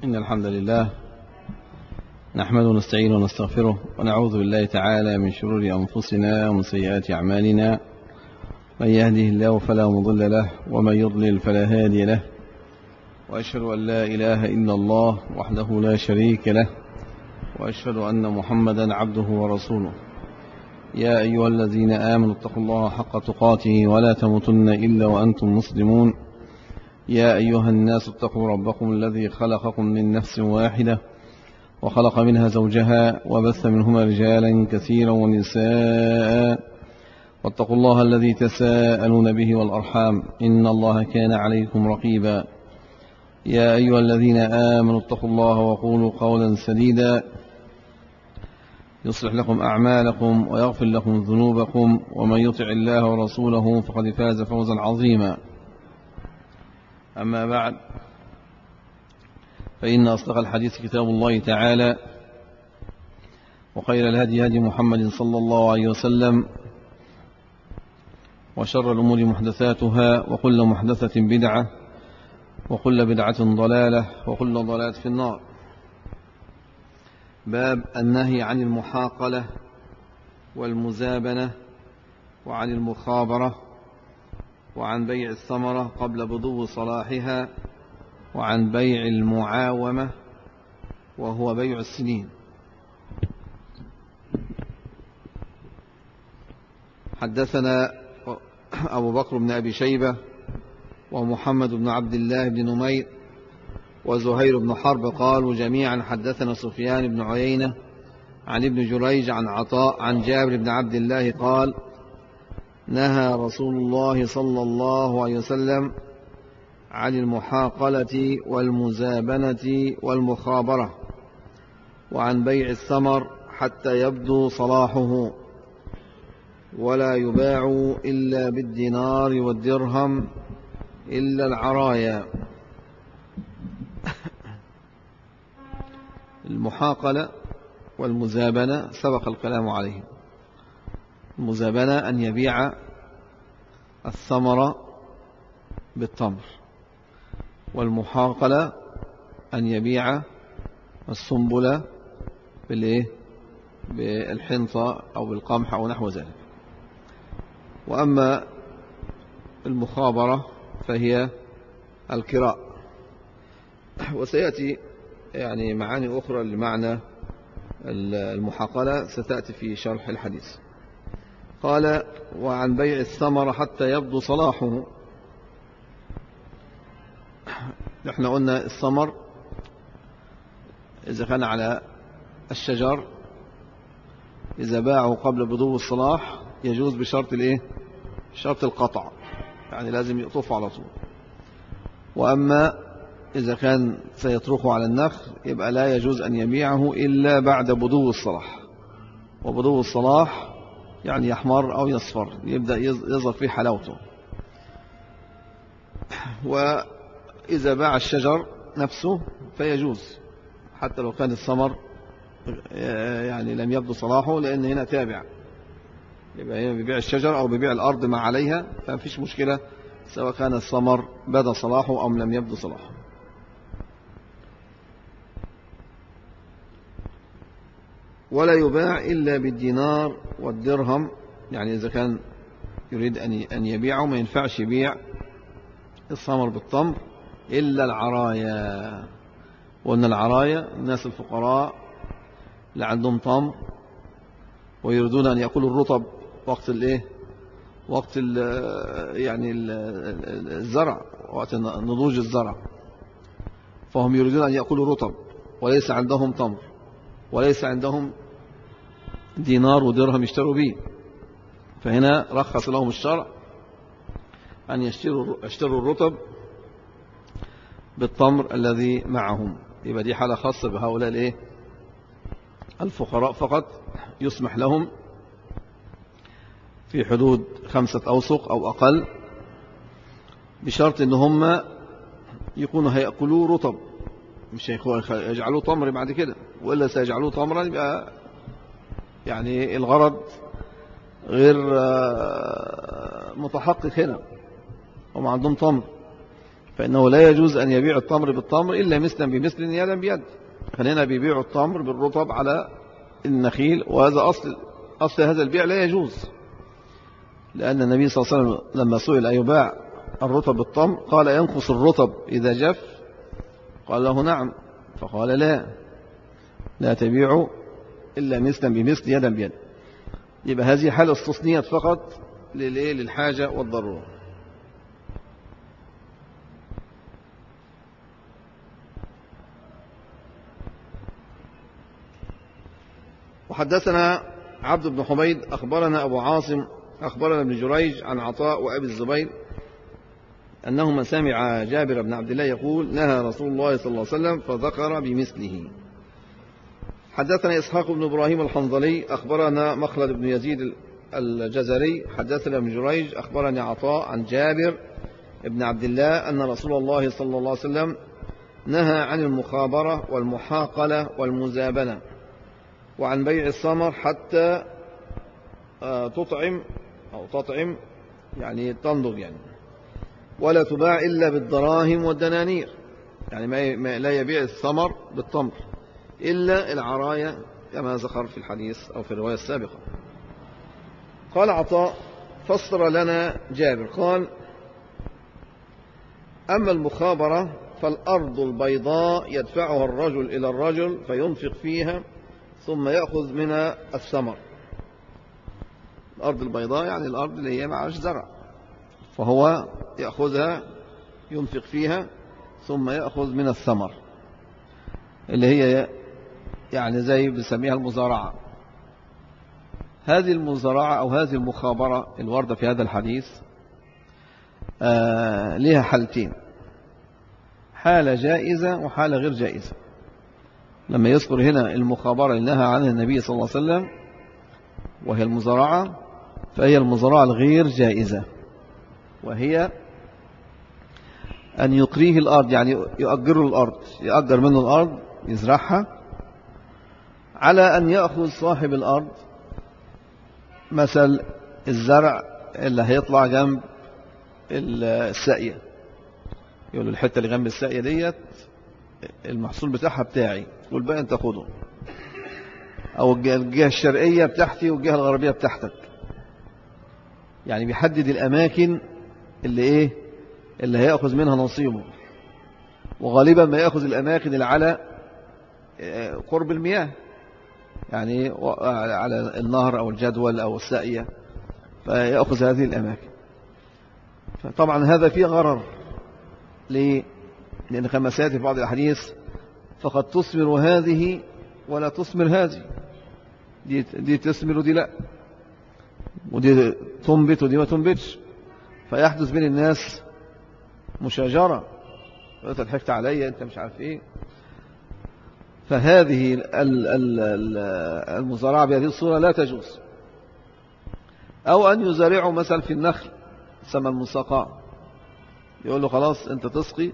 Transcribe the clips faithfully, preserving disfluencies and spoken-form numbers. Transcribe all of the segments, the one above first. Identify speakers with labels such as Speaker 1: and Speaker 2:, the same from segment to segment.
Speaker 1: إن الحمد لله نحمده ونستعينه ونستغفره ونعوذ بالله تعالى من شرور أنفسنا ومن سيئات أعمالنا. من يهده الله فلا مضل له ومن يضلل فلا هادي له، وأشهد أن لا إله إلا الله وحده لا شريك له، وأشهد أن محمدا عبده ورسوله. يا أيها الذين آمنوا اتقوا الله حق تقاته ولا تموتن إلا وأنتم مسلمون. يا أيها الناس اتقوا ربكم الذي خلقكم من نفس واحدة وخلق منها زوجها وبث منهما رجالا كثيرا ونساء، واتقوا الله الذي تساءلون به والأرحام إن الله كان عليكم رقيبا. يا أيها الذين آمنوا اتقوا الله وقولوا قولا سديدا يصلح لكم أعمالكم ويغفر لكم ذنوبكم، ومن يطع الله ورسوله فقد فاز فوزا عظيما. أما بعد، فإن أصدق الحديث كتاب الله تعالى، وخير الهدي هدي محمد صلى الله عليه وسلم، وشر الأمور محدثاتها، وكل محدثة بدعة، وكل بدعة ضلالة، وكل ضلالة في النار. باب النهي عن المحاقلة والمزابنة وعن المخابرة وعن بيع الثمرة قبل بدو صلاحها وعن بيع المعاومة وهو بيع السنين. حدثنا أبو بكر بن أبي شيبة ومحمد بن عبد الله بن نمير وزهير بن حرب قالوا جميعا حدثنا سفيان بن عيينة عن ابن جريج عن عطاء عن جابر بن عبد الله قال نهى رسول الله صلى الله عليه وسلم عن المحاقلة والمزابنة والمخابرة وعن بيع الثمر حتى يبدو صلاحه، ولا يباع إلا بالدينار والدرهم إلا العرايا. المحاقلة والمزابنة سبق الكلام عليه. المزابنة أن يبيع الثمر بالتمر، والمحاقلة أن يبيع السنبلة بالإيه؟ بالحنطة أو بالقمح أو نحو ذلك. وأما المخابرة فهي الكراء، وسيأتي يعني معاني أخرى لمعنى المحاقلة ستأتي في شرح الحديث. قال وعن بيع الثمر حتى يبدو صلاحه. نحن قلنا الثمر إذا كان على الشجر إذا باعه قبل بدو الصلاح يجوز بشرط الإيه؟ شرط القطع، يعني لازم يقطفه على طول. وأما إذا كان سيتركه على النخل يبقى لا يجوز أن يبيعه إلا بعد بدو الصلاح. وبدو الصلاح يعني يحمر أو يصفر، يبدأ يظهر فيه حلاوته. وإذا باع الشجر نفسه فيجوز حتى لو كان الثمر يعني لم يبدو صلاحه، لأن هنا تابع، يبقى هنا بيبيع الشجر أو بيبيع الأرض ما عليها، فمفيش مشكلة سواء كان الثمر بدا صلاحه أو لم يبدو صلاحه. ولا يباع إلا بالدينار والدرهم، يعني إذا كان يريد أن يبيعه ما ينفعش يبيع الثمر بالتمر إلا العرايا. وأن العرايا الناس الفقراء اللي عندهم تمر ويريدون أن يأكلوا الرطب وقت الإيه؟ وقت ال يعني ال الزرع، وقت نضوج الزرع، فهم يريدون أن يأكلوا رطب وليس عندهم تمر وليس عندهم دينار ودرهم يشتروا به، فهنا رخص لهم الشرع أن يشتروا يشتروا الرطب بالتمر الذي معهم. يبقى دي حالة خاصة بهؤلاء الايه؟ الفقراء فقط، يسمح لهم في حدود خمسة أوسق أو أقل، بشرط إن هم يكونوا هيأكلوا رطب، مش يجعلوه تمر بعد كده، وإلا سيجعلوه تمرا يبقى يعني الغرض غير متحقق هنا. هم عندهم تمر فإنه لا يجوز أن يبيع التمر بالتمر إلا مثلا بمثل يدا بيد. فهنا بيبيعوا التمر بالرطب على النخيل، وهذا أصل أصل هذا البيع لا يجوز، لأن النبي صلى الله عليه وسلم لما سئل أيباع الرطب بالتمر قال ينقص الرطب إذا جف؟ قال له نعم، فقال لا لا تبيعوا إلا مثلا بمثل يدا بيد. يبقى هذه حالة استثنيت فقط للحاجة والضرورة. وحدثنا عبد بن حميد أخبرنا أبو عاصم أخبرنا ابن جريج عن عطاء وأبي الزبير أنهما سمع جابر بن عبد الله يقول نهى رسول الله صلى الله عليه وسلم فذكر بمثله. حدثنا إسحاق بن إبراهيم الحنظلي أخبرنا مخلد بن يزيد الجزري حدثنا ابن جريج أخبرني عطاء عن جابر بن عبد الله أن رسول الله صلى الله عليه وسلم نهى عن المخابرة والمحاقلة والمزابنة وعن بيع الثمر حتى تطعم أو تطعم يعني تنضج يعني، ولا تباع إلا بالدراهم والدنانير، يعني ما لا يبيع الثمر بالتمر إلا العراية كما ذكر في الحديث أو في الرواية السابقة. قال عطاء فسر لنا جابر قال أما المخابرة فالأرض البيضاء يدفعها الرجل إلى الرجل فينفق فيها ثم يأخذ منها الثمر. الأرض البيضاء يعني الأرض اللي هي معاش زرع، فهو يأخذها ينفق فيها ثم يأخذ من الثمر اللي هي يعني زي بسميها المزارعة. هذه المزارعة أو هذه المخابرة الواردة في هذا الحديث آه لها حالتين، حالة جائزة وحالة غير جائزة. لما يذكر هنا المخابرة اللي نهى عنها النبي صلى الله عليه وسلم وهي المزارعة، فهي المزارعة الغير جائزة، وهي أن يقريه الأرض، يعني يؤجر الأرض، يأجر منه الأرض يزرعها على أن يأخذ صاحب الأرض مثل الزرع اللي هيطلع جنب الساقية، يقول له الحتة اللي جنب الساقية ديت المحصول بتاعها بتاعي والباقي انت خده، أو الجهة الشرقية بتاعتي والجهة الغربية بتاعتك. يعني بيحدد الأماكن اللي إيه اللي هيأخذ منها نصيبه، وغالبا ما يأخذ الأماكن اللي على قرب المياه، يعني على النهر أو الجدول أو الساقية، فيأخذ هذه الأماكن. فطبعا هذا فيه غرر. ليه؟ لأن كما سيأتي في بعض الأحاديث فقد تثمر هذه ولا تثمر هذه، دي, دي تثمر ودي لا، ودي تنبت ودي ما تنبتش، فيحدث بين الناس مشاجرة، انت ضحكت عليا انت مش عارف ايه. فهذه المزارعة بهذه الصورة لا تجوز. أو أن يزارعوا مثلا في النخل سمى المساقاة، يقول له خلاص أنت تسقي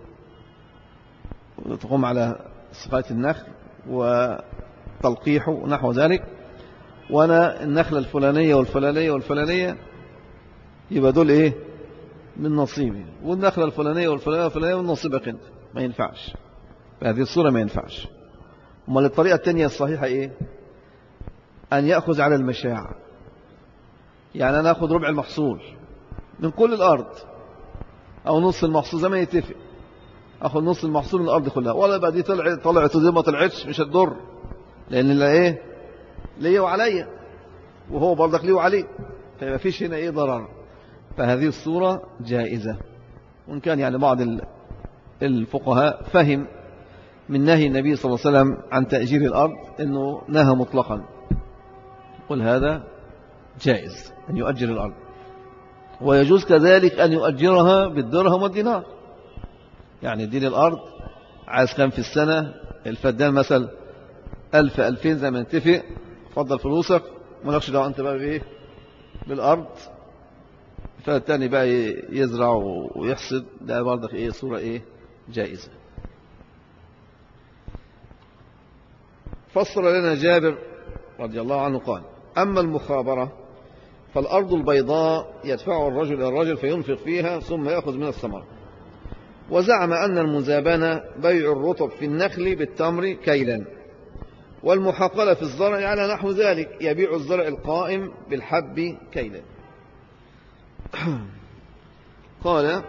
Speaker 1: وتقوم على سقاية النخل وتلقيحه ونحو ذلك، وأنا النخلة الفلانية والفلانية والفلانية يبقى دول إيه من نصيبي، والنخلة الفلانية والفلانية والفلانية من نصيبك أنت. ما ينفعش بهذه الصورة، ما ينفعش. أمال الطريقة الثانية الصحيحة إيه؟ أن يأخذ على المشاع، يعني أنا أخذ ربع المحصول من كل الأرض أو نص المحصول زي ما يتفق، أخذ نص المحصول من الأرض كلها، ولا بقى دي طلعت طلعت ودي ما طلعتش مش هتضر، لأن لا إيه ليه وعليا وهو برضك ليه وعليه، فما فيش هنا إيه ضرر. فهذه الصورة جائزة، وإن كان يعني بعض الفقهاء فهم من نهي النبي صلى الله عليه وسلم عن تأجير الأرض أنه نهى مطلقا، قل هذا جائز أن يؤجر الأرض، ويجوز كذلك أن يؤجرها بالدرهم والدينار. يعني دين الأرض عايز كام في السنة، الفدان مثل ألف ألفين زي ما نتفق، فضل فلوسك مالكش دعوة أنت بقى بإيه بالأرض، فالتاني بقى يزرع ويحصد، ده برضك إيه صورة إيه جائزة. فسر لنا جابر رضي الله عنه قال أما المخابرة فالأرض البيضاء يدفعها الرجل إلى الرجل فينفق فيها ثم يأخذ من الثمر،
Speaker 2: وزعم أن المزابنة بيع الرطب في النخل بالتمر كيلا، والمحاقلة في الزرع على نحو ذلك، يبيع الزرع القائم بالحب كيلا. قال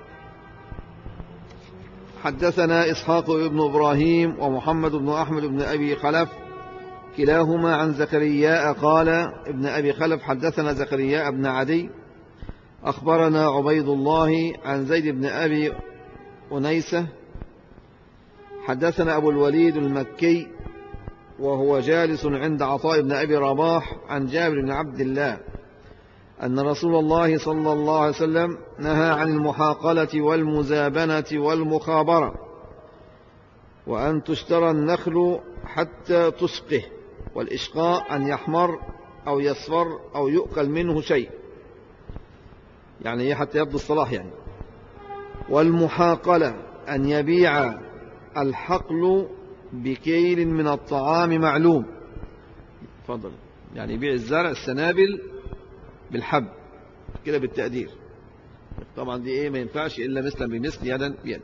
Speaker 2: حدثنا إسحاق بن إبراهيم ومحمد بن أحمد بن أبي خلف كلاهما عن زكرياء قال ابن أبي خلف حدثنا زكرياء بن عدي أخبرنا عبيد الله عن زيد بن أبي أنيسة حدثنا أبو الوليد المكي وهو جالس عند عطاء بن أبي رباح عن جابر بن عبد الله أن رسول الله صلى الله عليه وسلم نهى عن المحاقلة والمزابنة والمخابرة، وأن تشترى النخل حتى تسقه، والإشقاء أن يحمر أو يصفر أو يؤكل منه شيء، يعني حتى يبدو الصلاح يعني. والمحاقلة أن يبيع الحقل بكيل من الطعام معلوم، تفضل، يعني يبيع الزرع السنابل بالحب كده بالتقدير، طبعا دي ايه ما ينفعش إلا مثلا بمثل يدا بيد.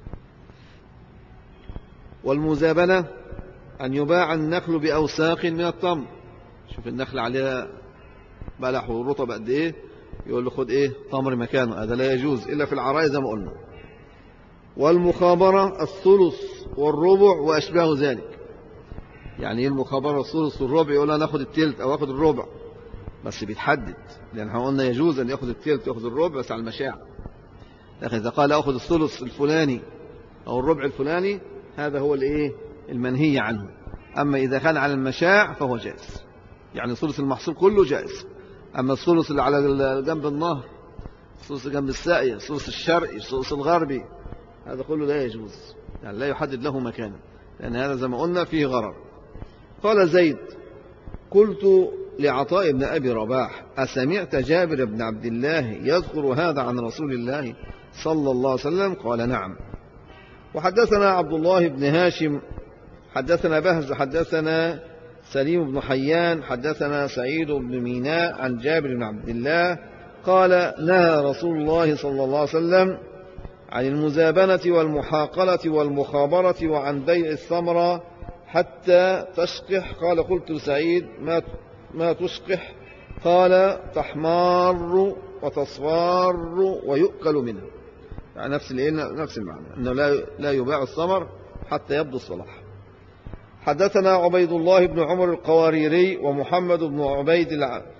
Speaker 2: والمزابنة أن يباع النخل بأوساق من التمر، شوف النخل عليها بلح ورطب قد ايه، يقول له خد ايه تمر مكانه، هذا لا يجوز إلا في العراية زي ما قلنا. والمخابرة الثلث والربع وأشباه ذلك، يعني ايه المخابرة الثلث والربع؟ يقول له ناخد التلت أو أخد الربع، بس بيتحدد، لأن احنا قلنا يجوز أن يأخذ التلت يأخذ الربع بس على المشاع، لكن إذا قال أخذ الثلث الفلاني أو الربع الفلاني هذا هو الإيه المنهي عنه. أما إذا كان على المشاع فهو جائز، يعني ثلث المحصول كله جائز. أما الثلث اللي على جنب النهر، الثلث جنب الساقية، الثلث الشرقي، الثلث الغربي، هذا كله لا يجوز، يعني لا يحدد له مكانا، لأن هذا زي ما قلنا فيه غرر. قال زيد قلت لعطاء بن أبي رباح أسمعت جابر بن عبد الله يذكر هذا عن رسول الله صلى الله عليه وسلم؟ قال نعم. وحدثنا عبد الله بن هاشم حدثنا بهز حدثنا سليم بن حيان حدثنا سعيد بن ميناء عن جابر بن عبد الله قال نهى رسول الله صلى الله عليه وسلم عن المزابنة والمحاقلة والمخابرة وعن بيع الثمرة حتى تشقح. قال قلت لسعيد ما ما تشقح؟ قال تحمار وتصفار ويؤكل منها، يعني نفس نفس المعنى، انه لا لا يباع الثمر حتى يبدو الصلاح. حدثنا عبيد الله بن عمر القواريري ومحمد بن عبيد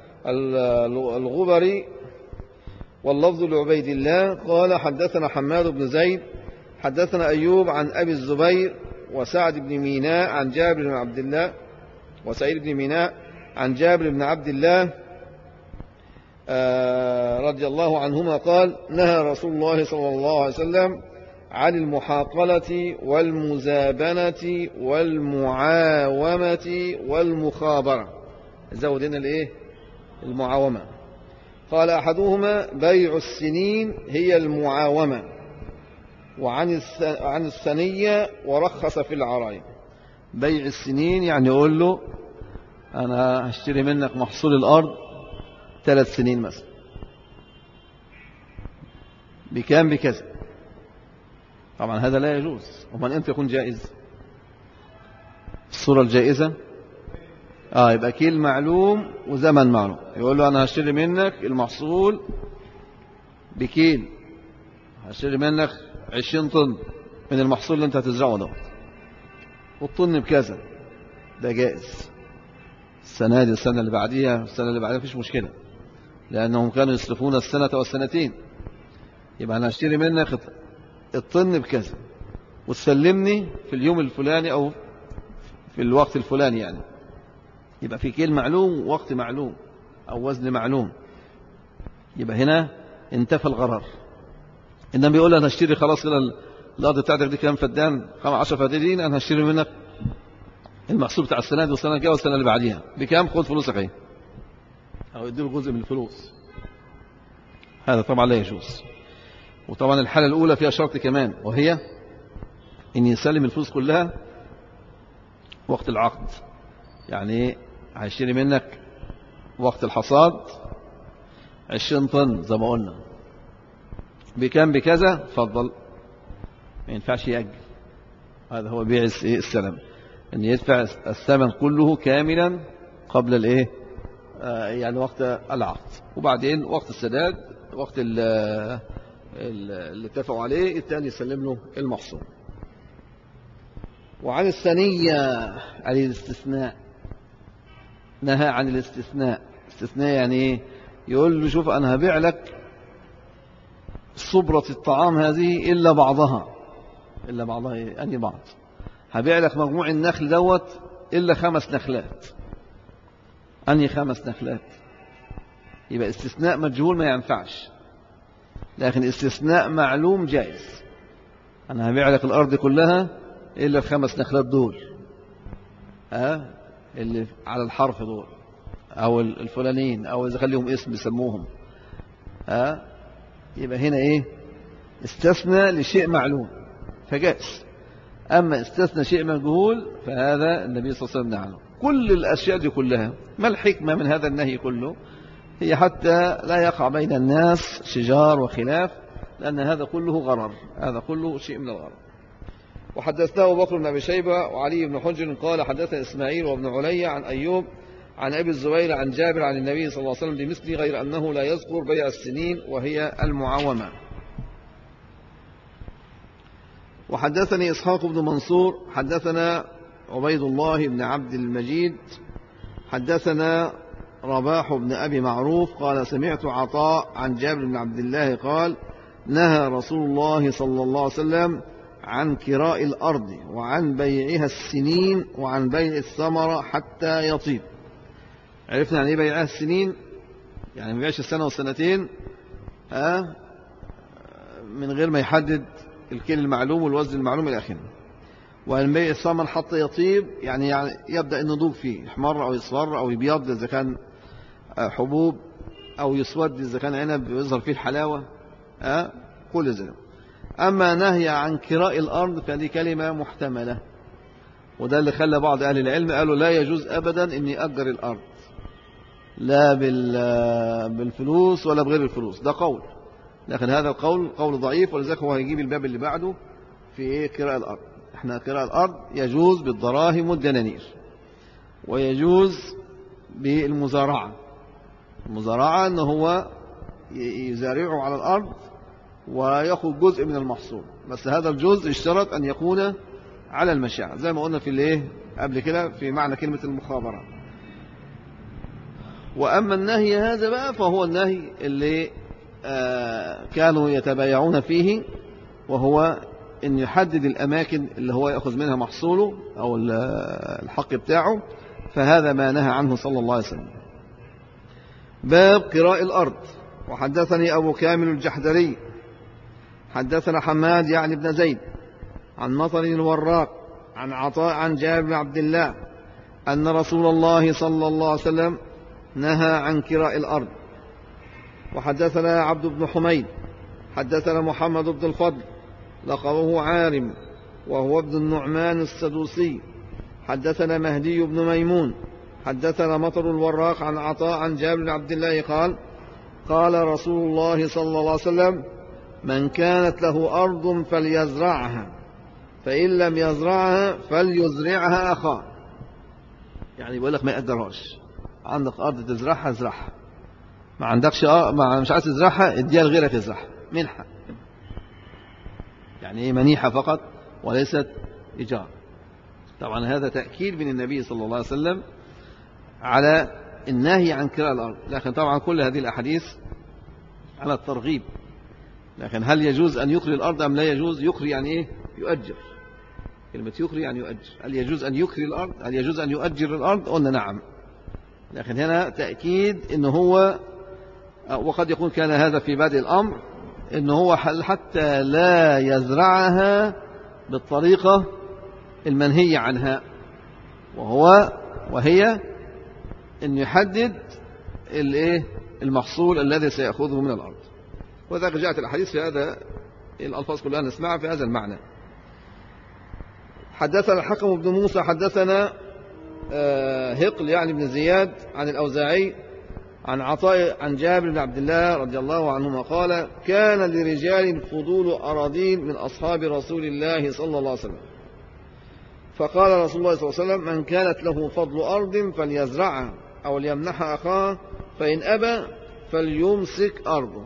Speaker 2: الغبري واللفظ لعبيد الله قال حدثنا حماد بن زيد حدثنا أيوب عن أبي الزبير وسعد بن ميناء عن جابر بن عبد الله وسعيد بن ميناء عن جابر بن عبد الله رضي الله عنهما قال نهى رسول الله صلى الله عليه وسلم عن المحاقلة والمزابنة والمعاومة والمخابرة. زود هنا الايه المعاومة. قال أحدهما بيع السنين هي المعاومة، وعن عن الثنية ورخص في العراية. بيع السنين يعني يقول له أنا هشتري منك محصول الأرض ثلاث سنين مثلا بكام بكذا، طبعا هذا لا يجوز. ومن أنت يكون جائز الصورة الجائزة آه يبقى كيل معلوم وزمن معلوم، يقول له أنا هشتري منك المحصول بكيل، هشتري منك عشرين طن من المحصول اللي أنت هتزرعه ده، والطن بكذا، ده جائز. السنة دي السنة اللي بعديها السنة اللي بعديها مفيش مشكلة، لأنهم كانوا يصرفون السنة والسنتين. يبقى أنا هشتري منك الطن بكذا وتسلمني في اليوم الفلاني أو في الوقت الفلاني، يعني يبقى في كيل معلوم ووقت معلوم أو وزن معلوم، يبقى هنا انتفى الغرر. إنما بيقول أنا هشتري خلاص كده الأرض بتاعتك دي كام فدان، خمس عشر فدانين، أنا هشتري منك المحصول بتاع السنة دي والسنة الجاية والسنة اللي بعديها بكام، خد فلوسك اهي، أو يديله جزء من الفلوس. هذا طبعا لا يجوز. وطبعا الحالة الأولى فيها شرط كمان، وهي إن يسلم الفلوس كلها وقت العقد. يعني هيشتري منك وقت الحصاد عشرين طن زي ما قلنا بكام بكذا، فضل ما ينفعش يأجل. هذا هو بيع السلم، أن يدفع الثمن كله كاملا قبل الإيه آه يعني وقت العقد، وبعدين وقت السداد وقت اللي اتفقوا عليه الثاني يسلم له المحصول. وعن الثنية عن الاستثناء، نهى عن الاستثناء. استثناء يعني ايه؟ يقول له شوف أنا هبيع لك صبرة الطعام هذه إلا بعضها. إلا بعضها إيه؟ أني بعض. هبيع لك مجموع النخل دوت إلا خمس نخلات. أني خمس نخلات. يبقى استثناء مجهول ما ينفعش، لكن استثناء معلوم جائز. أنا هبيع لك الأرض كلها إلا الخمس نخلات دول، ها اللي على الحرف دول أو الفلانين، أو إذا خليهم اسم بيسموهم، ها يبقى هنا إيه؟ استثنى لشيء معلوم فجائز. أما استثنى شيء مجهول فهذا النبي صلى الله عليه وسلم نهى عنه. كل الأشياء دي كلها ما الحكمة من هذا النهي كله؟ هي حتى لا يقع بين الناس شجار وخلاف، لأن هذا كله غرر، هذا كله شيء من الغرر. وحدثنا أبو بكر بن أبي شيبة وعلي بن حجر قال حدثنا إسماعيل وابن علي عن أيوب عن أبي الزبير عن جابر عن النبي صلى الله عليه وسلم بمثله، غير أنه لا يذكر بيع السنين وهي المعاومة. وحدثني إسحاق بن منصور حدثنا عبيد الله بن عبد المجيد حدثنا رباح بن أبي معروف قال سمعت عطاء عن جابر بن عبد الله قال نهى رسول الله صلى الله عليه وسلم عن كراء الأرض وعن بيعها السنين وعن بيع الثمرة حتى يطيب. عرفنا عن ايه بيعها السنين؟ يعني ما بيعش السنة والسنتين ها من غير ما يحدد الكيل المعلوم والوزن المعلوم إلى آخره. وعن بيع الثمر حتى يطيب يعني, يعني يبدأ النضوج فيه، يحمر أو يصفر أو يبيض إذا كان حبوب، أو يسود إذا كان عنب ويظهر فيه الحلاوة، ها كل ذلك. أما نهي عن كراء الأرض فهذه كلمة محتملة، وده اللي خلى بعض أهل العلم قالوا لا يجوز أبدا أن يأجر الأرض لا بالفلوس ولا بغير الفلوس، ده قول، لكن هذا القول قول ضعيف، ولذلك هو هيجيب الباب اللي بعده في إيه كراء الأرض. احنا كراء الأرض يجوز بالدراهم والدنانير، ويجوز بالمزارعة. المزارعة أنه هو يزارعه على الأرض ويأخذ جزء من المحصول، بس هذا الجزء اشترط أن يكون على المشاع زي ما قلنا في الايه قبل كده في معنى كلمة المخابرة. وأما النهي هذا بقى فهو النهي اللي آه كانوا يتبايعون فيه، وهو أن يحدد الأماكن اللي هو يأخذ منها محصوله أو الحق بتاعه، فهذا ما نهى عنه صلى الله عليه وسلم. باب قراء الأرض. وحدثني أبو كامل الجحدري حدثنا حماد يعني بن زيد عن مطر الوراق عن عطاء عن جابر بن عبد الله أن رسول الله صلى الله عليه وسلم نهى عن كراء الأرض. وحدثنا عبد بن حميد حدثنا محمد بن الفضل لقبه عارم وهو ابن النعمان السدوسي حدثنا مهدي بن ميمون حدثنا مطر الوراق عن عطاء عن جابر بن عبد الله قال قال رسول الله صلى الله عليه وسلم من كانت له أرض فليزرعها فإن لم يزرعها فليزرعها أخاه. يعني بيقول لك ما يقدرهاش، عندك أرض تزرعها ازرعها، ما عندكش ما مش عايز تزرعها اديها لغيرك يزرعها، منحة يعني ايه منيحة فقط وليست إيجار. طبعا هذا تأكيد من النبي صلى الله عليه وسلم على النهي عن كراء الأرض، لكن طبعا كل هذه الأحاديث على الترغيب. لكن هل يجوز أن يكري الأرض أم لا يجوز؟ يكري يعني إيه؟ يؤجر. كلمة يكري يعني يؤجر. هل يجوز أن يكري الأرض؟ هل يجوز أن يؤجر الأرض؟ قلنا نعم. لكن هنا تأكيد إنه هو، وقد يكون كان هذا في بادئ الأمر، إنه هو حتى لا يزرعها بالطريقة المنهية عنها، وهو وهي أن يحدد الإيه المحصول الذي سيأخذه من الأرض. وذلك جاءت الحديث في هذا الألفاظ كلها نسمعها في هذا المعنى. حدثنا الحكم بن موسى حدثنا هقل يعني بن زياد عن الأوزاعي عن عطاء عن جابر بن عبد الله رضي الله عنهما قال كان لرجال فضول أراضين من أصحاب رسول الله صلى الله عليه وسلم، فقال رسول الله صلى الله عليه وسلم من كانت له فضل أرض فليزرعها أو ليمنحها أخاه، فإن أبى فليمسك أرضه.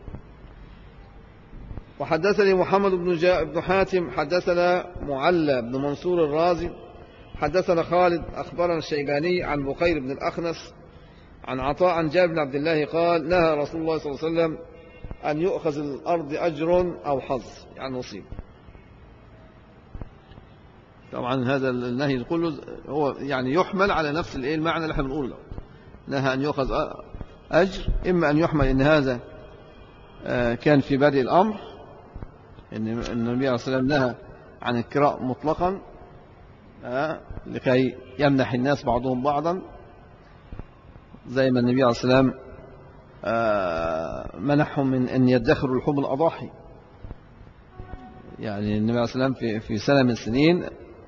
Speaker 2: وحدثني محمد بن, بن حاتم حدثنا معلى بن منصور الرازي حدثنا خالد أخبرنا الشيباني عن بقير بن الأخنس عن عطاء عن جابر بن عبد الله قال نهى رسول الله صلى الله عليه وسلم أن يؤخذ الأرض أجر أو حظ، يعني نصيب. طبعا هذا النهي كله هو يعني يحمل على نفس المعنى اللي احنا بنقوله، نهى أن يؤخذ أجر، إما أن يحمل أن هذا كان في بدء الأمر أن النبي صلى الله عليه وسلم نهى عن الكراء مطلقا لكي يمنح الناس بعضهم بعضا، زي ما النبي عليه الصلاة والسلام منحهم من أن يدخروا لحوم الأضاحي. يعني النبي عليه الصلاة والسلام في سنة من السنين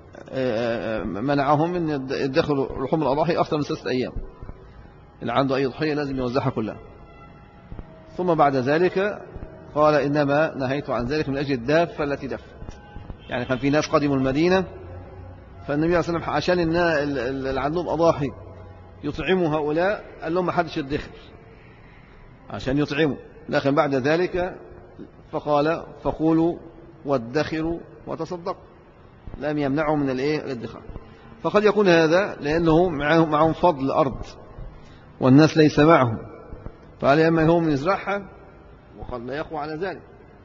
Speaker 2: منعهم من يدخروا لحوم الأضاحي أكثر من ستة أيام، اللي عنده أي ضحية لازم يوزعها كلها. ثم بعد ذلك قال إنما نهيت عن ذلك من أجل الدافة التي دفت. يعني كان في ناس قدموا المدينة، فالنبي عليه الصلاة والسلام عشان اللي عندهم أضاحي يطعموا هؤلاء قال لهم ما حدش يدخر عشان يطعموا، لكن بعد ذلك فقال فقولوا وادخروا وتصدقوا، لم يمنعوا من الايه الادخار. فقد يكون هذا لأنه معهم, معهم فضل أرض والناس ليس معهم، فعلى أما هم يزرعها وقد لا يقوى على ذلك،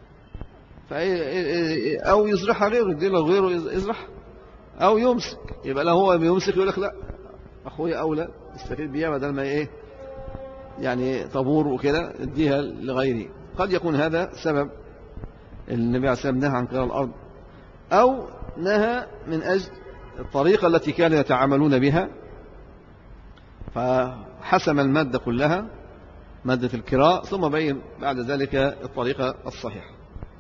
Speaker 2: أو يزرعها غيره، يدي له غيره يزرعها، أو يمسك، يبقى له هو يمسك يقول لك لا أخوي أولى استفيد بيها بدل ما إيه يعني طابور وكده اديها لغيره. قد يكون هذا سبب النبي عليه الصلاة والسلام نهى عن كراء الأرض، أو نهى من أجل الطريقة التي كانوا يتعاملون بها، فحسم المادة كلها مادة الكراء ثم بين بعد ذلك الطريقة الصحيحة.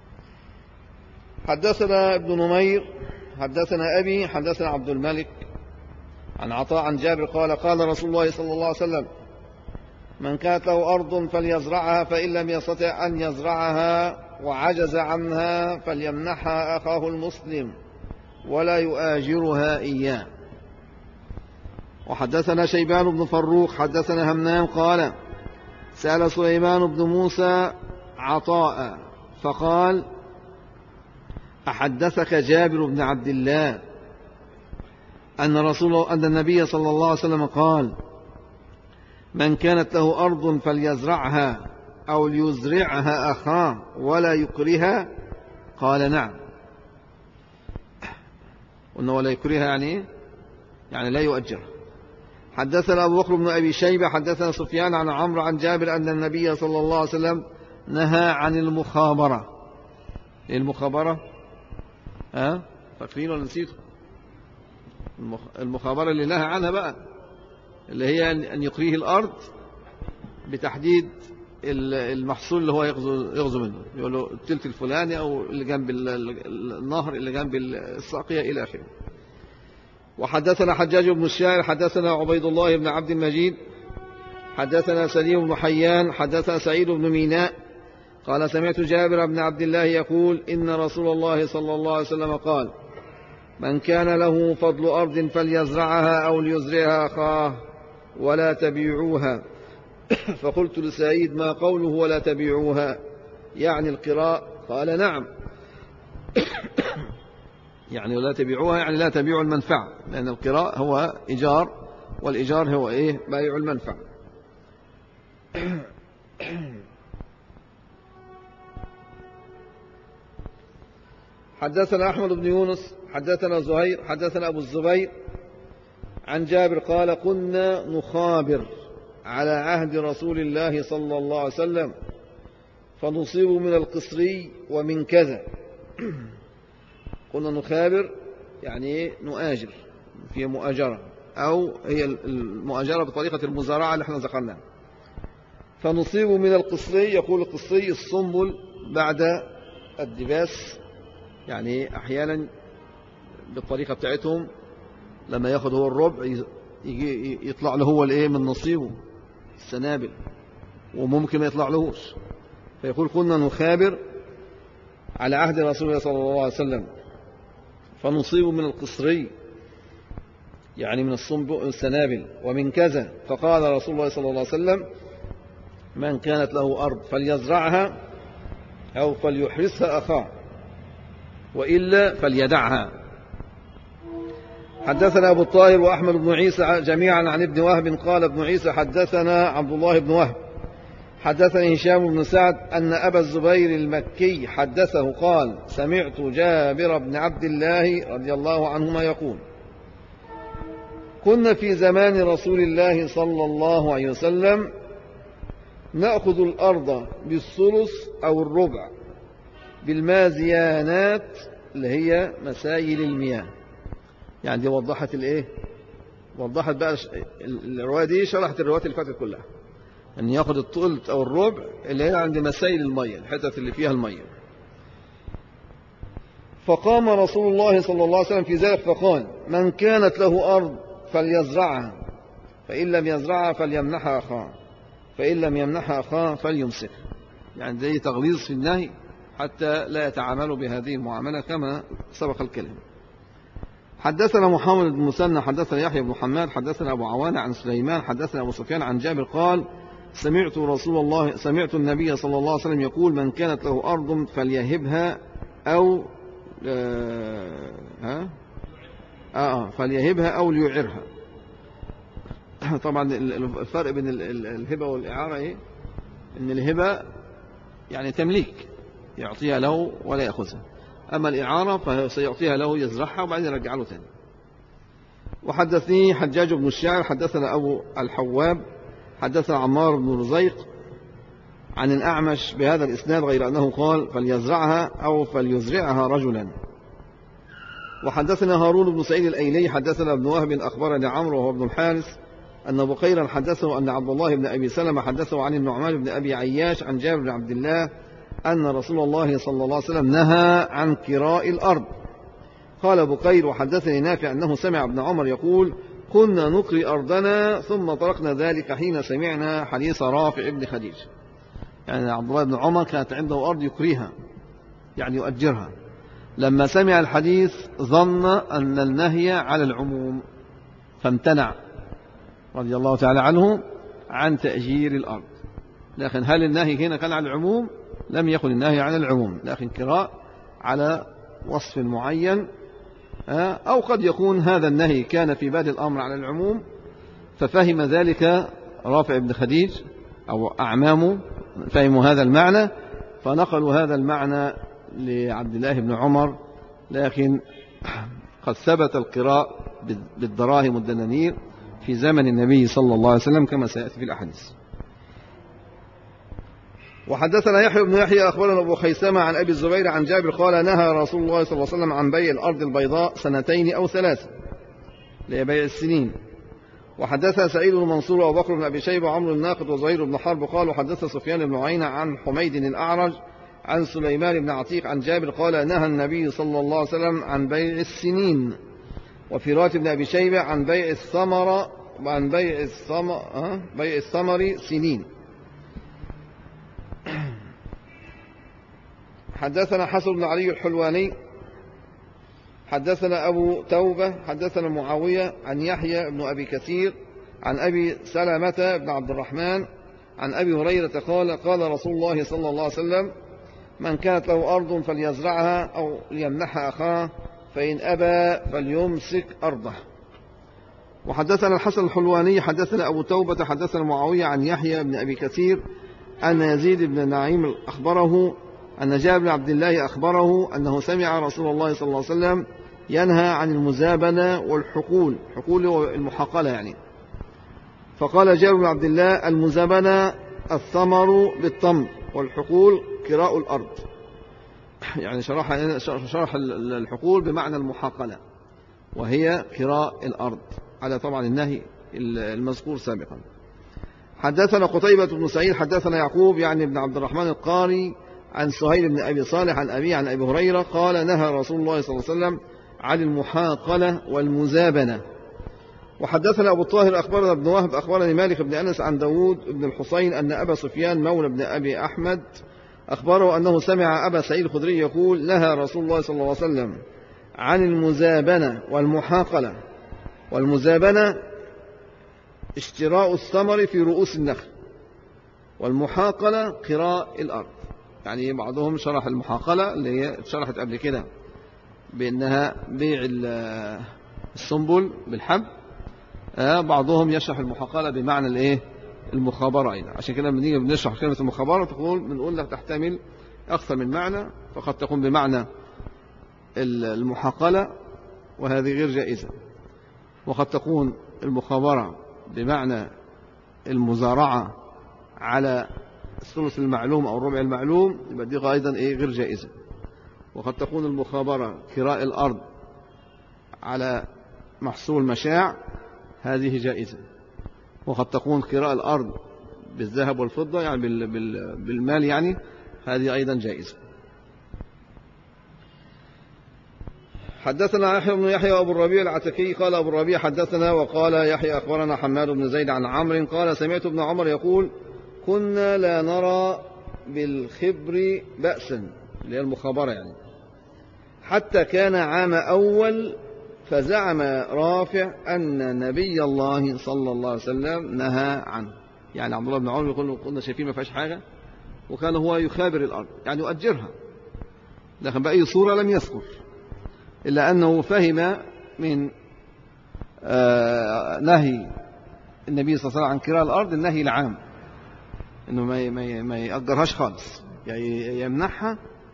Speaker 2: حدثنا ابن نمير حدثنا أبي حدثنا عبد الملك عن عطاء عن جابر قال قال رسول الله صلى الله عليه وسلم من كانت له أرض فليزرعها، فإن لم يستطع أن يزرعها وعجز عنها فليمنحها أخاه المسلم ولا يؤاجرها إياه. وحدثنا شيبان بن فروخ حدثنا همام قال سأل سليمان بن موسى عطاء فقال أحدثك جابر بن عبد الله أن رسول أن النبي صلى الله عليه وسلم قال من كانت له أرض فليزرعها أو ليزرعها أخاه ولا يكرهها؟ قال نعم. قلنا ولا يكرهها يعني يعني لا يؤجرها. حدثنا أبو بكر بن أبي شيبة حدثنا سفيان عن عمرو عن جابر أن النبي صلى الله عليه وسلم نهى عن المخابرة. إيه المخابرة؟ ها فاكرين ولا نسيتوا؟ المخابرة اللي نهى عنها بقى اللي هي أن يقريه الأرض بتحديد المحصول اللي هو يغزو, يغزو منه، يقول له التلت الفلاني أو اللي جنب النهر اللي جنب الساقية إلى آخره. وحدثنا حجاج بن الشاعر حدثنا عبيد الله بن عبد المجيد حدثنا سليم بن حيان حدثنا سعيد بن ميناء قال سمعت جابر بن عبد الله يقول إن رسول الله صلى الله عليه وسلم قال من كان له فضل أرض فليزرعها أو ليزرعها أخاه ولا تبيعوها. فقلت لسعيد ما قوله ولا تبيعوها يعني القراء؟ قال نعم يعني ولا تبيعوها يعني لا تبيعوا المنفعة، لأن القراء هو إيجار والإيجار هو إيه بيع المنفعة. حدثنا أحمد بن يونس حدثنا زهير حدثنا أبو الزبير عن جابر قال كنا نخابر على عهد رسول الله صلى الله عليه وسلم فنصيب من القصري ومن كذا. قلنا نخابر يعني نؤاجر في مؤاجرة، أو هي المؤاجرة بطريقة المزارعة اللي احنا ذكرناها. فنصيب من القصري، يقول القصري الصنبل بعد الدباس، يعني أحيانا بالطريقة بتاعتهم لما ياخد هو الربع يجي يطلع له هو الايه من نصيبه، السنابل وممكن ما يطلع لهوش، فيقول كنا نخابر على عهد رسول الله صلى الله عليه وسلم فنصيب من القصري يعني من الصنبؤ السنابل ومن كذا، فقال رسول الله صلى الله عليه وسلم من كانت له أرض فليزرعها أو فليحرسها أخاه وإلا فليدعها. حدثنا أبو الطاهر وأحمد بن عيسى جميعا عن ابن وهب قال ابن عيسى حدثنا عبد الله بن وهب حدثني هشام بن سعد أن أبا الزبير المكي حدثه قال سمعت جابر بن عبد الله رضي الله عنهما يقول كنا في زمان رسول الله صلى الله عليه وسلم نأخذ الأرض بالثلث أو الربع بالمازيانات اللي هي مسايل المياه. يعني دي وضحت الايه وضحت بقى الرواية دي شرحت الروايات اللي فاتت كلها ان ياخد الثلث او الربع اللي هي عند مسائل المية الحتت اللي فيها المية. فقام رسول الله صلى الله عليه وسلم في ذلك فقال من كانت له أرض فليزرعها فإن لم يزرعها فليمنحها أخاه فإن لم يمنحها أخاه فليمسك. يعني دي تغليظ في النهي حتى لا يتعاملوا بهذه المعاملة كما سبق الكلام. حدثنا محمد بن مسنى حدثنا يحيى بن حماد حدثنا أبو عوانة عن سليمان حدثنا أبو سفيان عن جابر قال سمعت رسول الله سمعت النبي صلى الله عليه وسلم يقول من كانت له أرض فليهبها أو آه ها آه فليهبها أو ليعرها. طبعا الفرق بين الهبة والإعارة إيه؟ إن الهبة يعني تمليك يعطيها له ولا يأخذها، أما الإعارة فسيعطيها له يزرعها وبعدين يرجع له تاني. وحدثني حجاج بن الشاعر حدثنا أبو الحواب حدثنا عمار بن رزيق عن الأعمش بهذا الإسناد غير أنه قال فليزرعها أو فليزرعها رجلا. وحدثنا هارون بن سعيد الأيلي حدثنا ابن وهب أخبرني عمرو وهو ابن الحارث أن بقيرا حدثه أن عبد الله بن أبي سلمة حدثه عن النعمان بن أبي عياش عن جابر بن عبد الله أن رسول الله صلى الله عليه وسلم نهى عن كراء الأرض. قال بقير وحدثني نافع أنه سمع ابن عمر يقول كنا نقري أرضنا ثم تركنا ذلك حين سمعنا حديث رافع بن خديج. يعني عبد الله بن عمر كانت عنده أرض يقريها يعني يؤجرها، لما سمع الحديث ظن أن النهي على العموم فامتنع رضي الله تعالى عنه عن تأجير الأرض. لكن هل النهي هنا كان على العموم؟ لم يكن النهي على العموم، لكن كراء على وصف معين، أو قد يكون هذا النهي كان في بادئ الأمر على العموم ففهم ذلك رافع بن خديج أو أعمامه فهموا هذا المعنى فنقلوا هذا المعنى لعبد الله بن عمر. لكن قد ثبت القراء بالدراهم والدنانير في زمن النبي صلى الله عليه وسلم كما سيأتي في الأحاديث. وحدثنا يحيى بن يحيى أخبرنا أبو خيثمة عن أبي الزبير عن جابر قال نهى رسول الله صلى الله عليه وسلم عن بيع الأرض البيضاء سنتين أو ثلاثة لبيع السنين. وحدثنا سعيد بن منصور وأبو بكر بن أبي شيبة وعمرو الناقد وزهير بن حرب قال وحدثنا سفيان بن عيينة عن حميد الأعرج عن سليمان بن عتيق عن جابر قال نهى النبي صلى الله عليه وسلم عن بيع السنين. وفي رواية ابن أبي شيبة عن بيع الثمر وعن بيع الثمر بيع الثمر سنين. حدثنا حسن بن علي الحلواني حدثنا أبو توبة حدثنا معاوية عن يحيى بن أبي كثير عن أبي سلمة بن عبد الرحمن عن أبي هريرة قال قال رسول الله صلى الله عليه وسلم من كانت له أرض فليزرعها أو ليمنحها أخاه فإن أبى فليمسك أرضه. وحدثنا الحسن الحلواني حدثنا أبو توبة حدثنا معاوية عن يحيى بن أبي كثير أن يزيد بن نعيم أخبره أن جابر بن عبد الله أخبره أنه سمع رسول الله صلى الله عليه وسلم ينهى عن المزابنة والحقول، حقول المحاقلة يعني. فقال جابر بن عبد الله المزابنة الثمر بالتمر والحقول كراء الأرض. يعني شرح شرح الحقول بمعنى المحاقلة وهي كراء الأرض على طبعا النهي المذكور سابقا. حدثنا قتيبة بن سعيد حدثنا يعقوب يعني ابن عبد الرحمن القاري عن سهيل بن أبي صالح عن أبي عن أبي هريرة قال نهى رسول الله صلى الله عليه وسلم عن المحاقلة والمزابنة. وحدثنا أبو الطاهر أخبرنا ابن وهب أخبرني مالك بن أنس عن داود بن الحسين أن أبا سفيان مولى بن أبي أحمد أخبره أنه سمع أبا سعيد الخدري يقول نهى رسول الله صلى الله عليه وسلم عن المزابنة والمحاقلة. والمزابنة اشتراء الثمر في رؤوس النخل، والمحاقلة قراء الأرض. يعني بعضهم شرح المحاقلة اللي هي شرحت قبل كده بأنها بيع السنبل بالحب، بعضهم يشرح المحاقلة بمعنى الايه المخابرة أيضا. عشان كده لما نيجي بنشرح كلمة المخابرة تقول بنقول لك تحتمل أكثر من معنى، فقد تكون بمعنى المحاقلة وهذه غير جائزة، وقد تكون المخابرة بمعنى المزارعة على الثلث المعلوم أو الربع المعلوم، يبقى دي أيضا إيه غير جائزة. وقد تكون المخابرة كراء الأرض على محصول مشاع، هذه جائزة. وقد تكون كراء الأرض بالذهب والفضة يعني بالمال، يعني هذه أيضا جائزة. حدثنا يحيى بن يحيى وأبو الربيع العتكي قال أبو الربيع حدثنا، وقال يحيى أخبرنا حماد بن زيد عن عمرو قال سمعت ابن عمر يقول كنا لا نرى بالخبر بأسا، اللي هي المخابرة يعني، حتى كان عام أول فزعم رافع أن نبي الله صلى الله عليه وسلم نهى عنه. يعني عبد الله بن عمر يقول كنا شايفين ما فيهاش حاجة، وكان هو يخابر الأرض يعني يؤجرها، لكن بأي صورة لم يذكر، إلا أنه فهم من آه نهي النبي صلى الله عليه وسلم عن كراء الأرض النهي العام، إنه ما ما يأجرهاش خالص، يعني يمنحها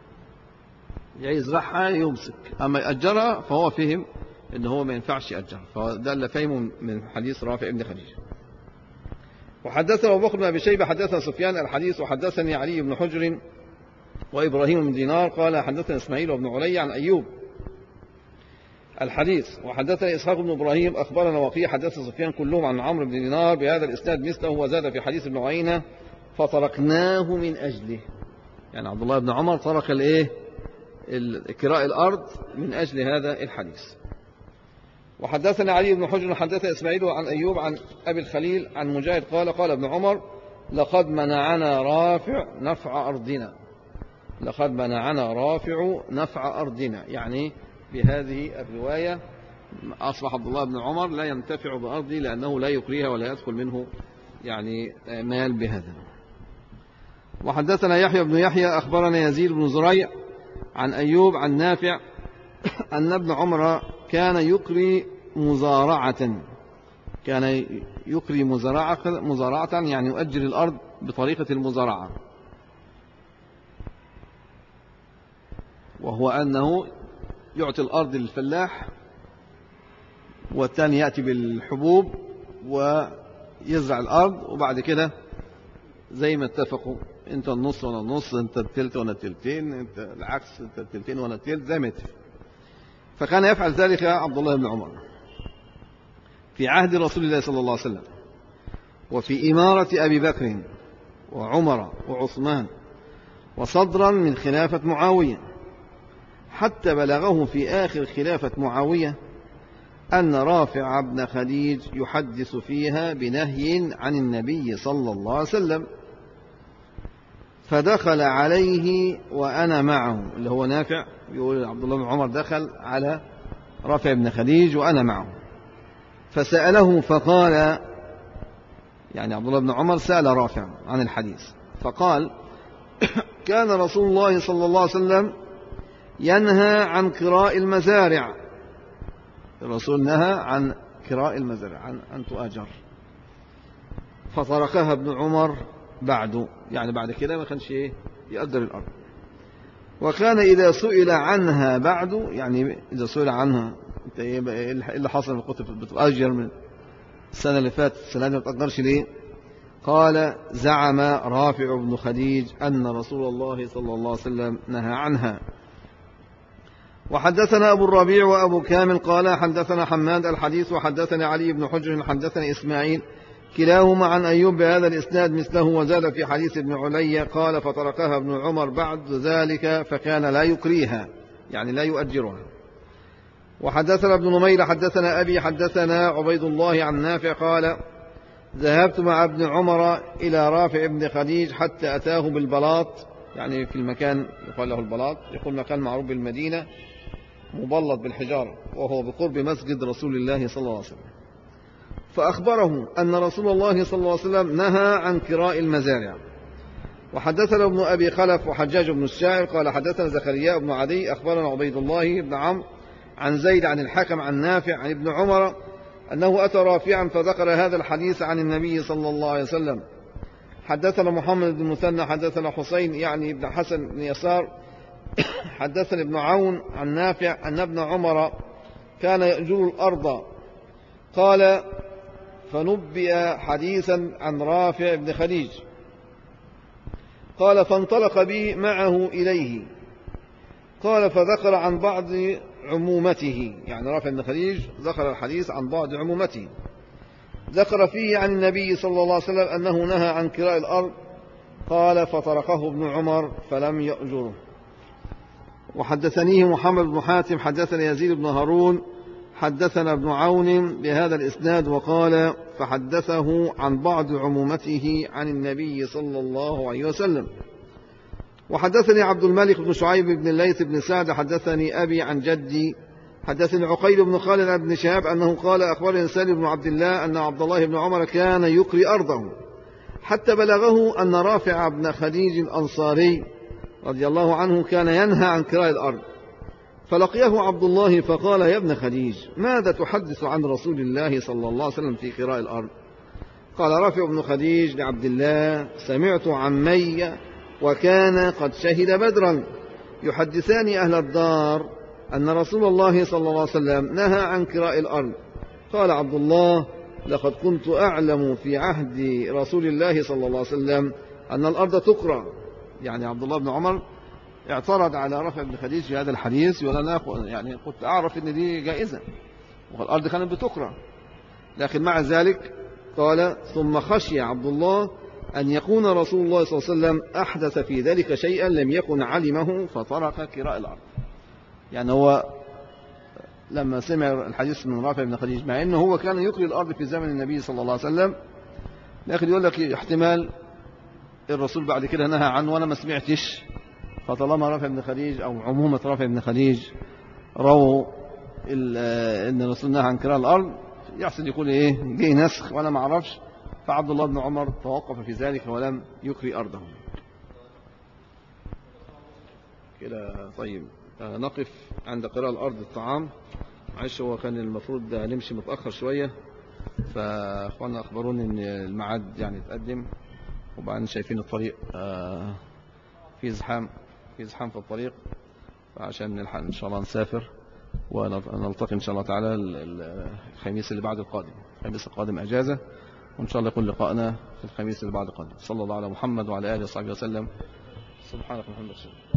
Speaker 2: يزرعها يمسك، أما يأجرها فهو فهم إنه هو ما ينفعش يأجرها، فده اللي فهمه من حديث رافع ابن خديج. وحدثنا أبو بكر بن أبي شيبة حدثنا سفيان الحديث، وحدثني علي بن حجر وإبراهيم بن دينار قال حدثنا إسماعيل وابن علي عن أيوب الحديث، وحدثني إسحاق بن إبراهيم أخبرنا وقيع حدثنا سفيان كلهم عن عمرو بن دينار بهذا الإسناد مثله، وزاد في حديث ابن عيينة فتركناه من أجله. يعني عبد الله بن عمر ترك الإيه كراء الأرض من أجل هذا الحديث. وحدثنا علي بن حجر حدثنا إسماعيل عن أيوب عن أبي الخليل عن مجاهد قال قال ابن عمر لقد منعنا رافع نفع أرضنا، لقد منعنا رافع نفع أرضنا، يعني بهذه الرواية أصبح عبد الله بن عمر لا ينتفع بأرضه لأنه لا يكريها ولا يدخل منه يعني مال بهذا. وحدثنا يحيى بن يحيى أخبرنا يزيد بن زريع عن أيوب عن نافع أن ابن عمر كان يكري مزارعة، كان يكري مزارعة, مزارعة يعني يؤجر الأرض بطريقة المزارعة، وهو أنه يعطي الأرض للفلاح والثاني يأتي بالحبوب ويزرع الأرض، وبعد كده زي ما اتفقوا انت النص وانا النص، انت التلت وانا التلتين، انت العكس انت التلتين وانا التلت، زي ما اتفق. فكان يفعل ذلك عبد الله بن عمر في عهد رسول الله صلى الله عليه وسلم، وفي إمارة أبي بكر وعمر وعثمان، وصدرا من خلافة معاوية، حتى بلغه في آخر خلافة معاوية أن رافع بن خديج يحدث فيها بنهي عن النبي صلى الله عليه وسلم، فدخل عليه وأنا معه، اللي هو نافع يقول عبد الله بن عمر دخل على رافع بن خديج وأنا معه، فسأله فقال، يعني عبد الله بن عمر سأل رافع عن الحديث فقال كان رسول الله صلى الله عليه وسلم ينهى عن كراء المزارع، الرسول نهى عن كراء المزارع عن أن تؤجر، فتركها ابن عمر بعده، يعني بعد كده ما كانش يأجر الأرض. وكان إذا سئل عنها بعد، يعني إذا سئل عنها انت ايه اللي حصل كنت بتؤجر من السنة اللي فاتت السنة دي ما تأجرش ليه؟ قال زعم رافع بن خديج أن رسول الله صلى الله عليه وسلم نهى عنها. وحدثنا أبو الربيع وأبو كامل قال حدثنا حماد الحديث، وحدثنا علي بن حجر حدثنا إسماعيل كلاهما عن أيوب بهذا الإسناد مثله، وزاد في حديث ابن علي قال فتركها ابن عمر بعد ذلك فكان لا يكريها، يعني لا يؤجرها. وحدثنا ابن نمير حدثنا أبي حدثنا عبيد الله عن نافع قال ذهبت مع ابن عمر إلى رافع بن خديج حتى أتاه بالبلاط، يعني في المكان يقال له البلاط، يقول مكان معروف بالمدينة مبلط بالحجارة، وهو بقرب مسجد رسول الله صلى الله عليه وسلم، فأخبره أن رسول الله صلى الله عليه وسلم نهى عن كراء المزارع. وحدثنا ابن أبي خلف وحجاج بن الشاعر قال حدثنا زكريا بن عدي أخبرنا عبيد الله بن عمرو عن زيد عن الحكم عن نافع عن ابن عمر أنه أتى رافعا فذكر هذا الحديث عن النبي صلى الله عليه وسلم. حدثنا محمد بن مثنى حدثنا حسين يعني ابن حسن بن يسار حدثنا ابن عون عن نافع أن ابن عمر كان يأجر الأرض. قال فنبئ حديثا عن رافع بن خديج قال فانطلق بي معه إليه. قال فذكر عن بعض عمومته، يعني رافع بن خديج ذكر الحديث عن بعض عمومته، ذكر فيه عن النبي صلى الله عليه وسلم أنه نهى عن كراء الأرض. قال فتركه ابن عمر فلم يأجره. وحدثنيه محمد بن حاتم حدثنا يزيد بن هارون حدثنا ابن عون بهذا الإسناد وقال فحدثه عن بعض عمومته عن النبي صلى الله عليه وسلم. وحدثني عبد الملك بن شعيب بن الليث بن سعد حدثني أبي عن جدي حدثني عقيل بن خالد بن شهاب أنه قال أخبرني سالم بن عبد الله أن عبد الله بن عمر كان يقري أرضه حتى بلغه أن رافع بن خديج الأنصاري رضي الله عنه كان ينهى عن كراء الأرض، فلقيه عبد الله فقال يا ابن خديج ماذا تحدث عن رسول الله صلى الله عليه وسلم في كراء الأرض؟ قال رافع بن خديج لعبد الله سمعت عمي وكان قد شهد بدرا يحدثان أهل الدار أن رسول الله صلى الله عليه وسلم نهى عن كراء الأرض. قال عبد الله لقد كنت أعلم في عهد رسول الله صلى الله عليه وسلم أن الأرض تقرأ، يعني عبد الله بن عمر اعترض على رافع بن خديج في هذا الحديث ولا أنا يعني كنت أعرف أن دي جائزة والأرض كانت بتقرأ، لكن مع ذلك قال ثم خشي عبد الله أن يكون رسول الله صلى الله عليه وسلم أحدث في ذلك شيئا لم يكن علمه فترك كراء الأرض. يعني هو لما سمع الحديث من رافع بن خديج مع أنه هو كان يقري الأرض في زمن النبي صلى الله عليه وسلم، لكن يقول لك احتمال الرسول بعد كده نهى عنه وأنا ما سمعتش، فطالما رافع بن خديج أو عمومة رافع بن خديج رووا أن الرسول نهى عن كراء الأرض يحسن يقول إيه جاي نسخ وأنا ما أعرفش، فعبد الله بن عمر توقف في ذلك ولم يكري أرضه كده. طيب نقف عند قراء الأرض الطعام، معلش هو كان المفروض نمشي متأخر شوية، فأخوانا أخبروني أن الميعاد يعني تقدم، وبعدين شايفين الطريق في زحام في زحام في الطريق، فعشان نلحق إن شاء الله نسافر ونلتقي إن شاء الله تعالى الخميس اللي بعد القادم، الخميس القادم أجازة، وإن شاء الله يكون لقاءنا في الخميس اللي بعد القادم. صلى الله على محمد وعلى آله وصحبه وسلم. سبحانك اللهم وبحمدك.